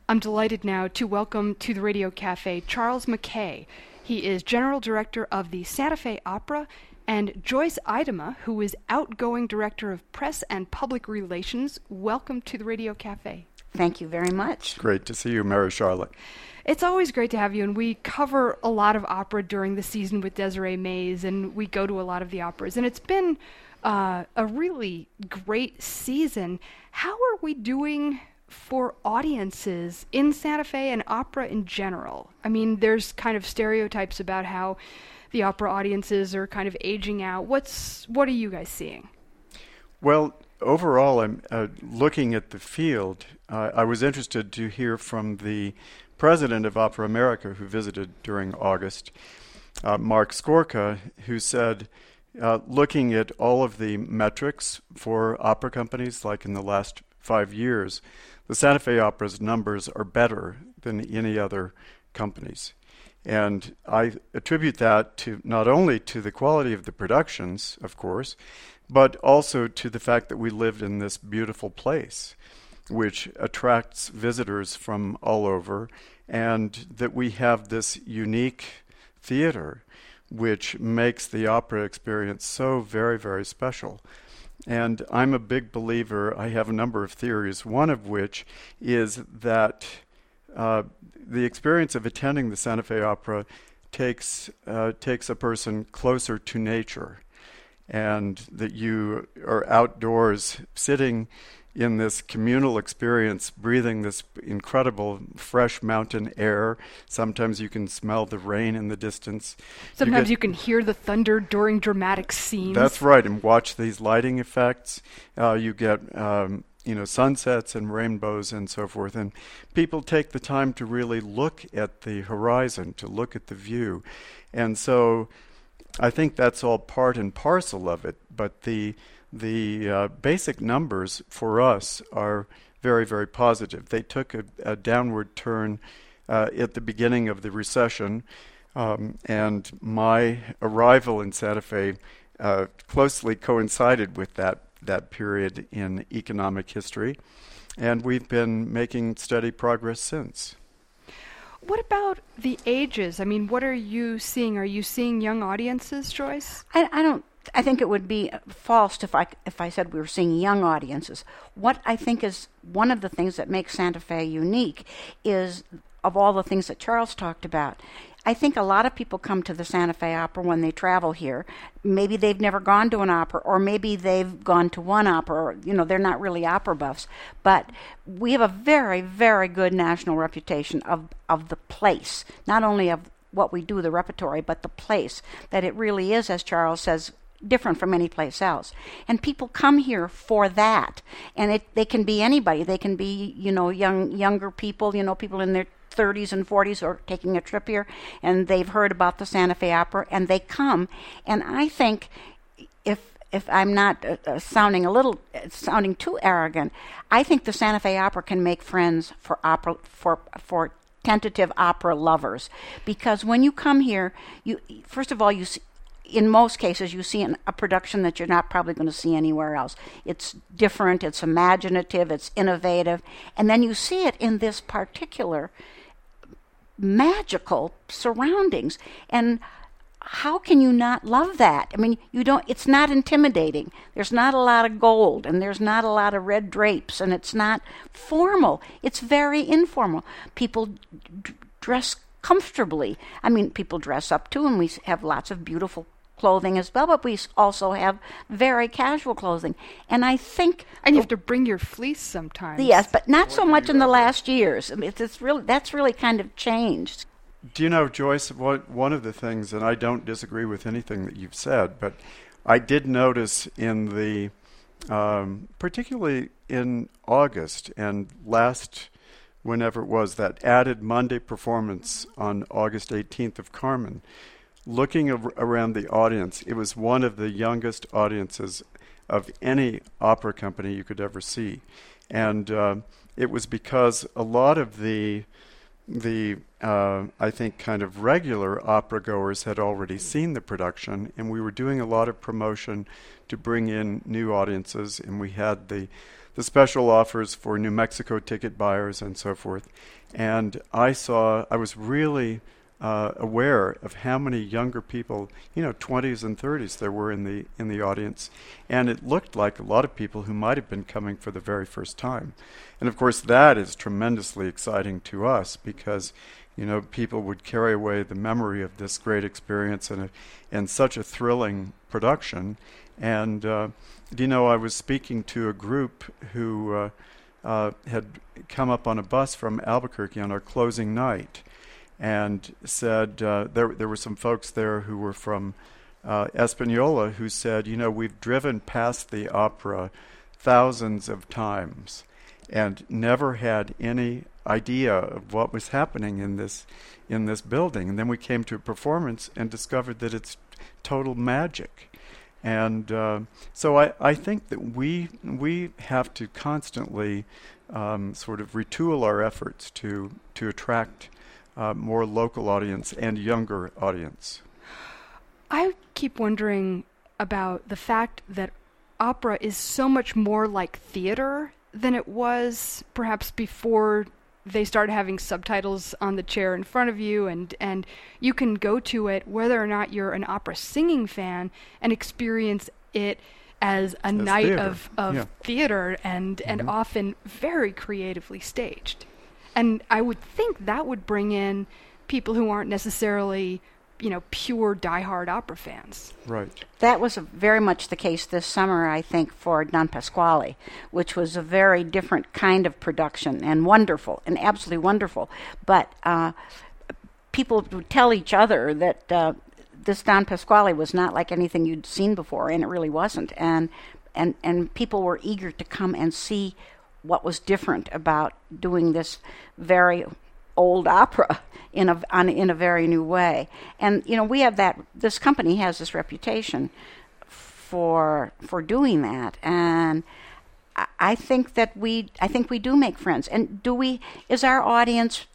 I'm delighted now to welcome to the Radio Cafe Charles McKay. He is General Director of the Santa Fe Opera, and Joyce Idema, who is Outgoing Director of Press and Public Relations. Welcome to the Radio Cafe. Thank you very much. It's great to see you, Mary Charlotte. It's always great to have you, and we cover a lot of opera during the season with Desiree Mays, and we go to a lot of the operas, and it's been a really great season. How are we doing for audiences in Santa Fe and opera in general? I mean, there's kind of stereotypes about how the opera audiences are kind of aging out. What are you guys seeing? Well, overall, I'm looking at the field. I was interested to hear from the president of Opera America, who visited during August, Mark Skorka, who said, looking at all of the metrics for opera companies, like in the last 5 years, the Santa Fe Opera's numbers are better than any other companies. And I attribute that to not only to the quality of the productions, of course, but also to the fact that we live in this beautiful place, which attracts visitors from all over, and that we have this unique theater, which makes the opera experience so very, very special. And I'm a big believer. I have a number of theories, one of which is that the experience of attending the Santa Fe Opera takes a person closer to nature, and that you are outdoors sitting in this communal experience, breathing this incredible fresh mountain air. Sometimes you can smell the rain in the distance. Sometimes you can hear the thunder during dramatic scenes. That's right, and watch these lighting effects. You get sunsets and rainbows and so forth. And people take the time to really look at the horizon, to look at the view. And so I think that's all part and parcel of it. But the basic numbers for us are very, very positive. They took a downward turn at the beginning of the recession, and my arrival in Santa Fe closely coincided with that period in economic history, and we've been making steady progress since. What about the ages? I mean, what are you seeing? Are you seeing young audiences, Joyce? I think it would be false if I said we were seeing young audiences. What I think is one of the things that makes Santa Fe unique is, of all the things that Charles talked about, I think a lot of people come to the Santa Fe Opera when they travel here. Maybe they've never gone to an opera, or maybe they've gone to one opera, or, they're not really opera buffs. But we have a very, very good national reputation of the place, not only of what we do, the repertory, but the place, that it really is, as Charles says, different from any place else. And people come here for that. And they can be anybody. They can be, younger people, people in their 30s and 40s are taking a trip here, and they've heard about the Santa Fe Opera, and they come. And I think if I'm not sounding too arrogant, I think the Santa Fe Opera can make friends for opera, for tentative opera lovers, because when you come here, first of all, in most cases, you see a production that you're not probably going to see anywhere else. It's different, it's imaginative, it's innovative, and then you see it in this particular magical surroundings. And how can you not love that? I mean, it's not intimidating. There's not a lot of gold, and there's not a lot of red drapes, and it's not formal. It's very informal. People dress comfortably. I mean, people dress up too, and we have lots of beautiful clothing as well, but we also have very casual clothing. And I think... And you have to bring your fleece sometimes. Yes, but not so much in the last years. I mean, that's really kind of changed. Do you know, Joyce, one of the things, and I don't disagree with anything that you've said, but I did notice in the, particularly in August and whenever it was, that added Monday performance on August 18th of Carmen, looking around the audience, it was one of the youngest audiences of any opera company you could ever see. And it was because a lot of the I think kind of regular opera goers had already seen the production, and we were doing a lot of promotion to bring in new audiences, and we had the the special offers for New Mexico ticket buyers and so forth. And I was really aware of how many younger people, 20s and 30s, there were in the audience, and it looked like a lot of people who might have been coming for the very first time. And of course, that is tremendously exciting to us because, people would carry away the memory of this great experience and such a thrilling production. And I was speaking to a group who had come up on a bus from Albuquerque on our closing night. And said there were some folks there who were from Espanola who said, we've driven past the opera thousands of times and never had any idea of what was happening in this building. And then we came to a performance and discovered that it's total magic. And so I think that we have to constantly sort of retool our efforts to attract more local audience and younger audience. I keep wondering about the fact that opera is so much more like theater than it was perhaps before they started having subtitles on the chair in front of you, and you can go to it whether or not you're an opera singing fan and experience it as a night theater. of theater and often very creatively staged. And I would think that would bring in people who aren't necessarily, pure diehard opera fans. Right. That was very much the case this summer, I think, for Don Pasquale, which was a very different kind of production and wonderful, and absolutely wonderful. But people would tell each other that this Don Pasquale was not like anything you'd seen before, and it really wasn't. And people were eager to come and see what was different about doing this very old opera in a very new way. And we have that. This company has this reputation for doing that, and I think that we do make friends. And is our audience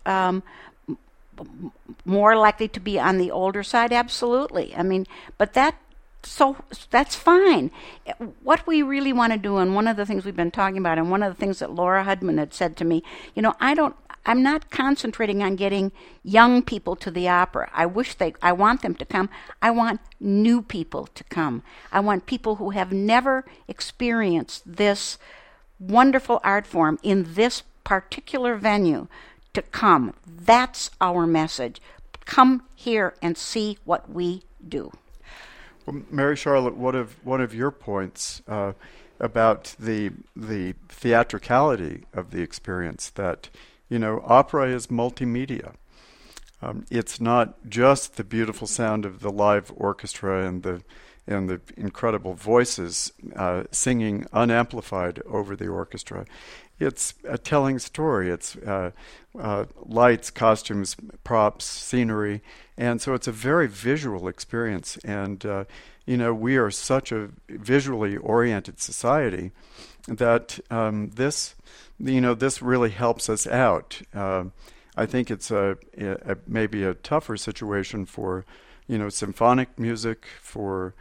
more likely to be on the older side? Absolutely. I mean, but that's fine. What we really want to do, and one of the things we've been talking about, and one of the things that Laura Hudman had said to me, I'm not concentrating on getting young people to the opera. I want them to come. I want new people to come. I want people who have never experienced this wonderful art form in this particular venue to come. That's our message. Come here and see what we do. Well, Mary Charlotte, one of your points about the theatricality of the experience, that opera is multimedia. It's not just the beautiful sound of the live orchestra and the incredible voices singing unamplified over the orchestra. It's a telling story. It's lights, costumes, props, scenery, and so it's a very visual experience. And we are such a visually oriented society that this really helps us out. I think it's maybe a tougher situation for symphonic music, for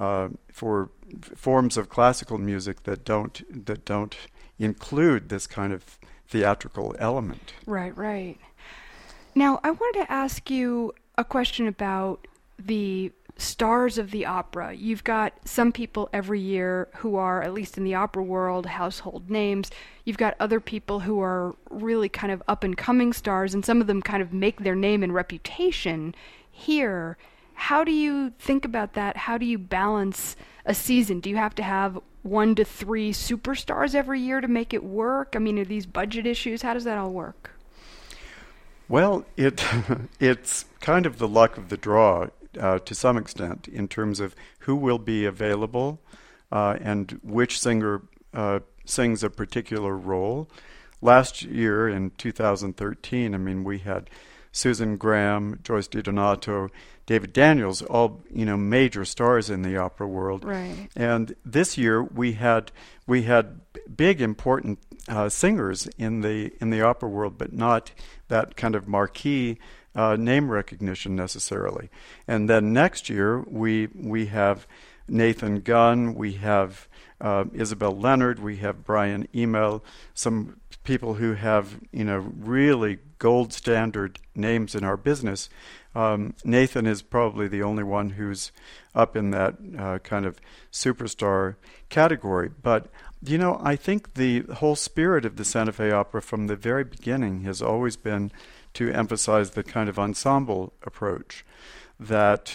forms of classical music that don't include this kind of theatrical element. Right. Now, I wanted to ask you a question about the stars of the opera. You've got some people every year who are, at least in the opera world, household names. You've got other people who are really kind of up-and-coming stars, and some of them kind of make their name and reputation here. How do you think about that? How do you balance a season? Do you have to have 1 to 3 superstars every year to make it work? I mean, are these budget issues? How does that all work? Well, it's kind of the luck of the draw to some extent in terms of who will be available and which singer sings a particular role. Last year in 2013, we had Susan Graham, Joyce DiDonato, David Daniels, all major stars in the opera world. Right. And this year we had big important singers in the opera world, but not that kind of marquee name recognition necessarily. And then next year we have Nathan Gunn, we have Isabel Leonard, we have Brian Eno, some people who have, really gold standard names in our business. Nathan is probably the only one who's up in that kind of superstar category. But, I think the whole spirit of the Santa Fe Opera from the very beginning has always been to emphasize the kind of ensemble approach, that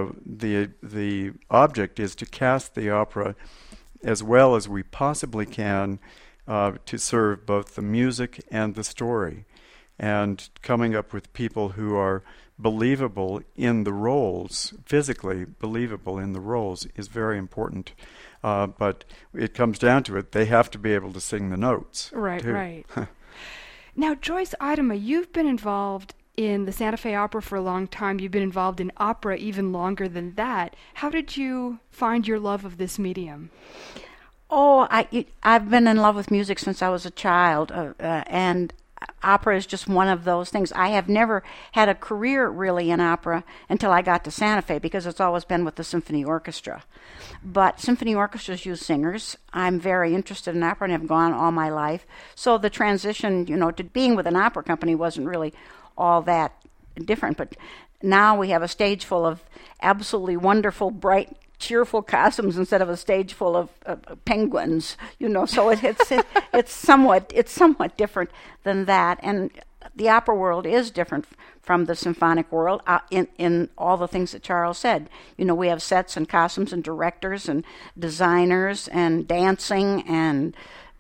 the object is to cast the opera as well as we possibly can to serve both the music and the story. And coming up with people who are believable in the roles, physically believable in the roles, is very important. But it comes down to it, they have to be able to sing the notes. Right, too. right. Now, Joyce Idema, you've been involved in the Santa Fe Opera for a long time. You've been involved in opera even longer than that. How did you find your love of this medium? Oh, I've been in love with music since I was a child, and opera is just one of those things. I have never had a career really in opera until I got to Santa Fe, because it's always been with the symphony orchestra. But symphony orchestras use singers. I'm very interested in opera and have gone all my life. So the transition, to being with an opera company wasn't really all that different. But now we have a stage full of absolutely wonderful, bright, cheerful costumes instead of a stage full of penguins, So it's somewhat different than that, and the opera world is different from the symphonic world in all the things that Charles said. We have sets and costumes and directors and designers and dancing and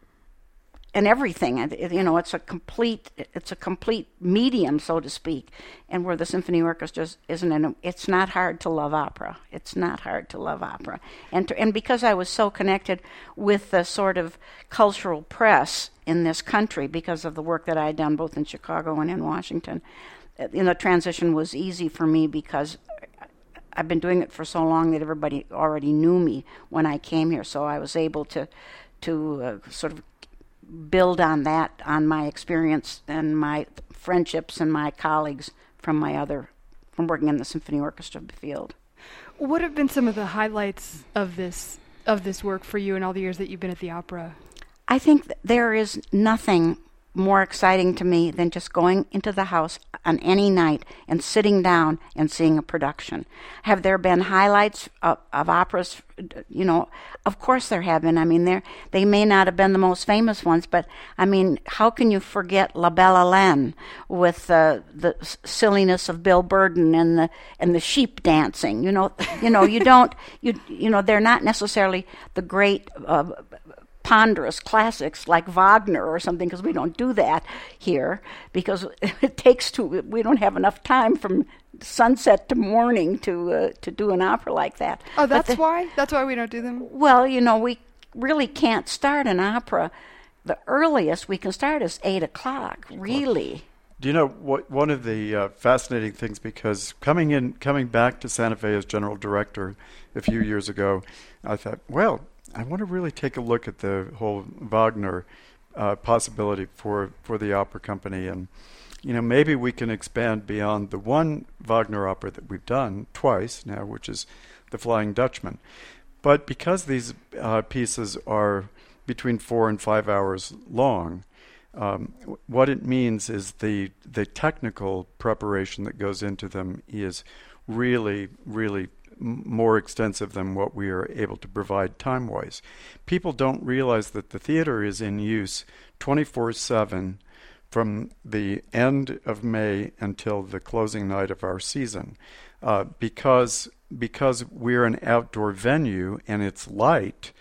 everything. It's a complete medium, so to speak. And where the symphony orchestra isn't, it's not hard to love opera. It's not hard to love opera. And because I was so connected with the sort of cultural press in this country, because of the work that I had done both in Chicago and in Washington, the transition was easy for me, because I've been doing it for so long that everybody already knew me when I came here. So I was able to sort of build on that, on my experience and my friendships and my colleagues from working in the symphony orchestra field. What have been some of the highlights of this work for you in all the years that you've been at the opera? I think there is nothing more exciting to me than just going into the house on any night and sitting down and seeing a production. Have there been highlights of operas? Of course there have been. I mean, they may not have been the most famous ones, but I mean, how can you forget La Belle Hélène with the silliness of Bill Burden and the sheep dancing? You don't. They're not necessarily the great ponderous classics like Wagner or something, because we don't do that here, because we don't have enough time from sunset to morning to do an opera like that. Oh, that's why we don't do them? Well, we really can't start an opera. The earliest we can start is 8 o'clock, really. Do you know what one of the fascinating things, because coming back to Santa Fe as general director a few years ago, I thought, well, I want to really take a look at the whole Wagner possibility for the opera company, and maybe we can expand beyond the one Wagner opera that we've done twice now, which is The Flying Dutchman. But because these pieces are between 4 and 5 hours long, what it means is the technical preparation that goes into them is really, really more extensive than what we are able to provide time-wise. People don't realize that the theater is in use 24/7 from the end of May until the closing night of our season, because we're an outdoor venue and it's light.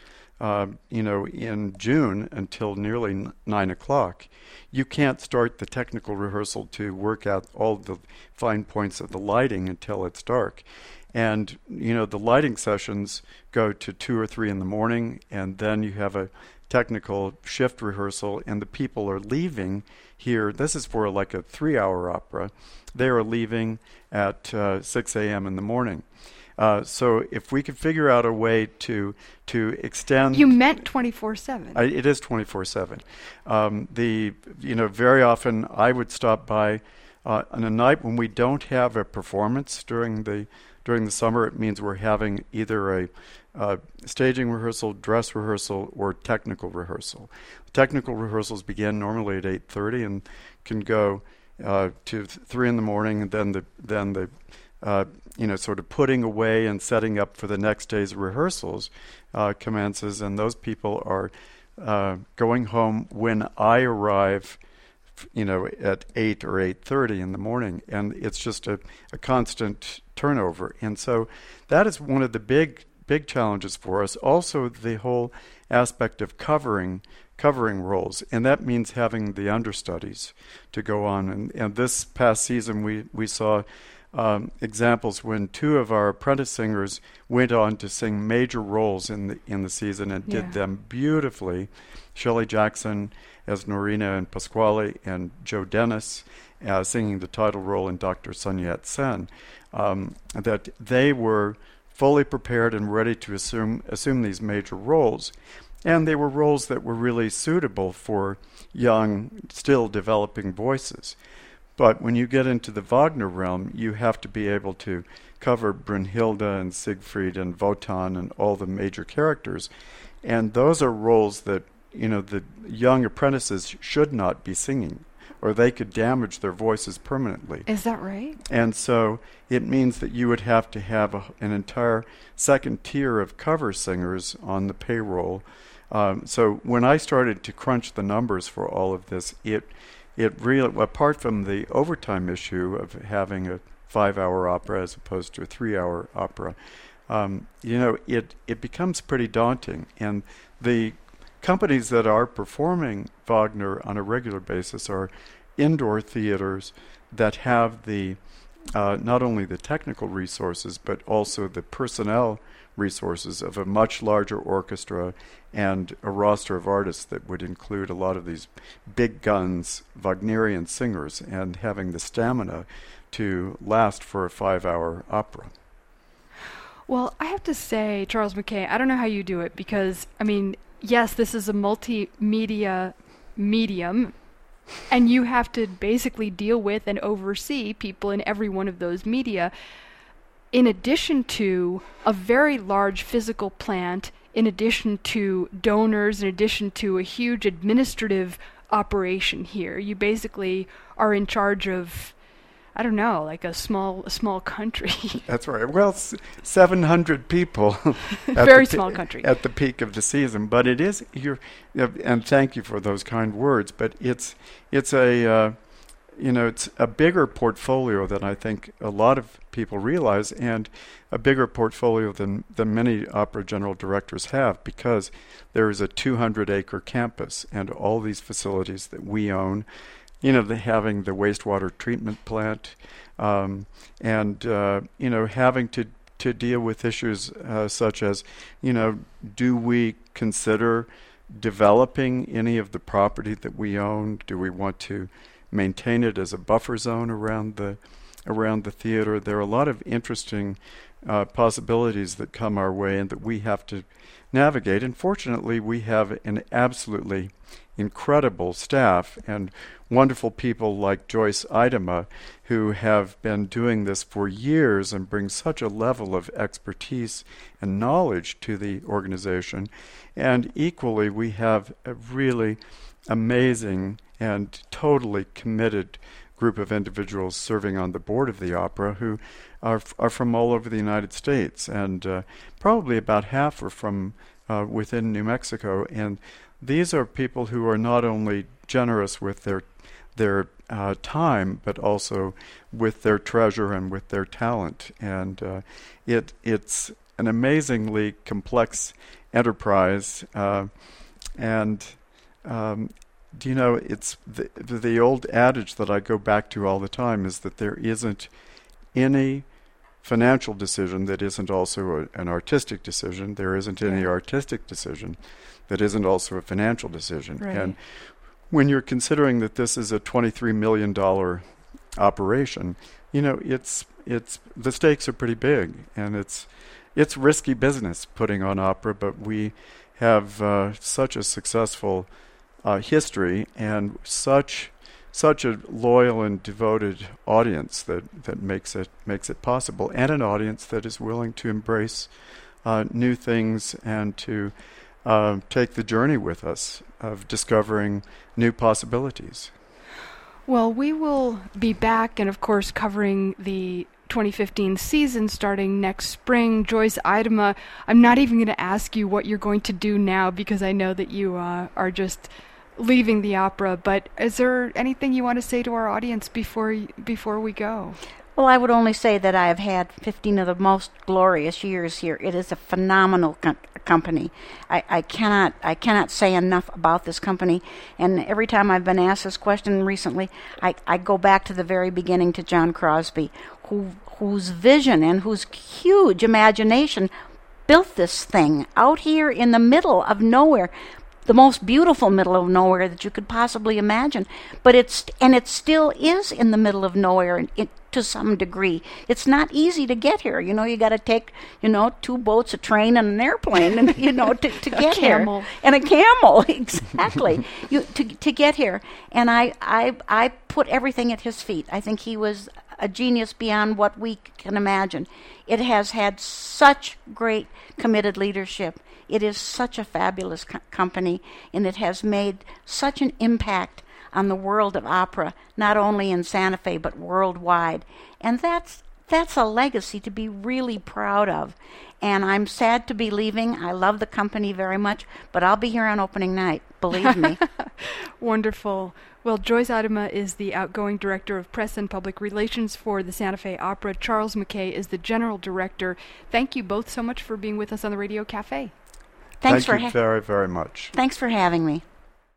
In June until nearly 9 o'clock, you can't start the technical rehearsal to work out all the fine points of the lighting until it's dark. And, the lighting sessions go to 2 or 3 in the morning, and then you have a technical shift rehearsal, and the people are leaving here. This is for like a 3-hour opera. They are leaving at 6 a.m. in the morning. So if we could figure out a way to extend... You meant 24/7. It is 24/7. Very often I would stop by on a night when we don't have a performance during the summer. It means we're having either staging rehearsal, dress rehearsal, or technical rehearsal. Technical rehearsals begin normally at 8:30 and can go to 3 in the morning, and then the sort of putting away and setting up for the next day's rehearsals commences, and those people are going home when I arrive, at 8 or 8:30 in the morning, and it's just a constant turnover. And so that is one of the big challenges for us. Also, the whole aspect of covering roles, and that means having the understudies to go on. And this past season, we saw examples when 2 of our apprentice singers went on to sing major roles in the season and did them beautifully. Shelley Jackson as Norina and Pasquale, and Joe Dennis singing the title role in Dr. Sun Yat-sen. That they were fully prepared and ready to assume these major roles. And they were roles that were really suitable for young, still developing voices. But when you get into the Wagner realm, you have to be able to cover Brünnhilde and Siegfried and Wotan and all the major characters. And those are roles that, the young apprentices should not be singing, or they could damage their voices permanently. Is that right? And so it means that you would have to have an entire second tier of cover singers on the payroll. So when I started to crunch the numbers for all of this, it really, apart from the overtime issue of having a 5-hour opera as opposed to a 3-hour opera, it becomes pretty daunting. And the companies that are performing Wagner on a regular basis are indoor theaters that have the not only the technical resources but also the personnel resources of a much larger orchestra and a roster of artists that would include a lot of these big guns Wagnerian singers, and having the stamina to last for a 5-hour opera. Well, I have to say, Charles McKay, I don't know how you do it, because, yes, this is a multimedia medium, and you have to basically deal with and oversee people in every one of those media, in addition to a very large physical plant, in addition to donors, in addition to a huge administrative operation here. You basically are in charge of, I don't know, like a small country. That's right. Well, 700 people. Very small country. At the peak of the season. But it is, and thank you for those kind words, but it's a bigger portfolio than I think a lot of people realize, and a bigger portfolio than many opera general directors have, because there is a 200-acre campus and all these facilities that we own. Having the wastewater treatment plant, and having to deal with issues such as, do we consider developing any of the property that we own? Do we want to maintain it as a buffer zone around the theater? There are a lot of interesting possibilities that come our way and that we have to navigate. And fortunately, we have an absolutely incredible staff and wonderful people like Joyce Idema, who have been doing this for years and bring such a level of expertise and knowledge to the organization. And equally, we have a really amazing and totally committed group of individuals serving on the board of the opera who are from all over the United States, and probably about half are from within New Mexico. And these are people who are not only generous with their time, but also with their treasure and with their talent. And it's an amazingly complex enterprise. It's the old adage that I go back to all the time is that there isn't any financial decision that isn't also an artistic decision. There isn't any artistic decision that isn't also a financial decision. Right. And when you're considering that this is a $23 million operation, it's the stakes are pretty big, and it's risky business putting on opera, but we have such a successful history and such a loyal and devoted audience that makes it possible, and an audience that is willing to embrace new things and to take the journey with us of discovering new possibilities. Well, we will be back and, of course, covering the 2015 season starting next spring. Joyce Eidema, I'm not even going to ask you what you're going to do now because I know that you are just leaving the opera, but is there anything you want to say to our audience before we go? Well, I would only say that I have had 15 of the most glorious years here. It is a phenomenal company. I cannot say enough about this company. And every time I've been asked this question recently, I go back to the very beginning to John Crosby, whose vision and whose huge imagination built this thing out here in the middle of nowhere. The most beautiful middle of nowhere that you could possibly imagine, but it still is in the middle of nowhere to some degree. It's not easy to get here. You got to take 2 boats, a train, and an airplane, and to get here. And a camel, exactly. To get here, and I put everything at his feet. I think he was a genius beyond what we can imagine. It has had such great committed leadership. It is such a fabulous company, and it has made such an impact on the world of opera, not only in Santa Fe, but worldwide. And that's a legacy to be really proud of. And I'm sad to be leaving. I love the company very much, but I'll be here on opening night, believe me. Wonderful. Well, Joyce Eidema is the outgoing director of press and public relations for the Santa Fe Opera. Charles McKay is the general director. Thank you both so much for being with us on the Radio Cafe. Thank you very, very much. Thanks for having me.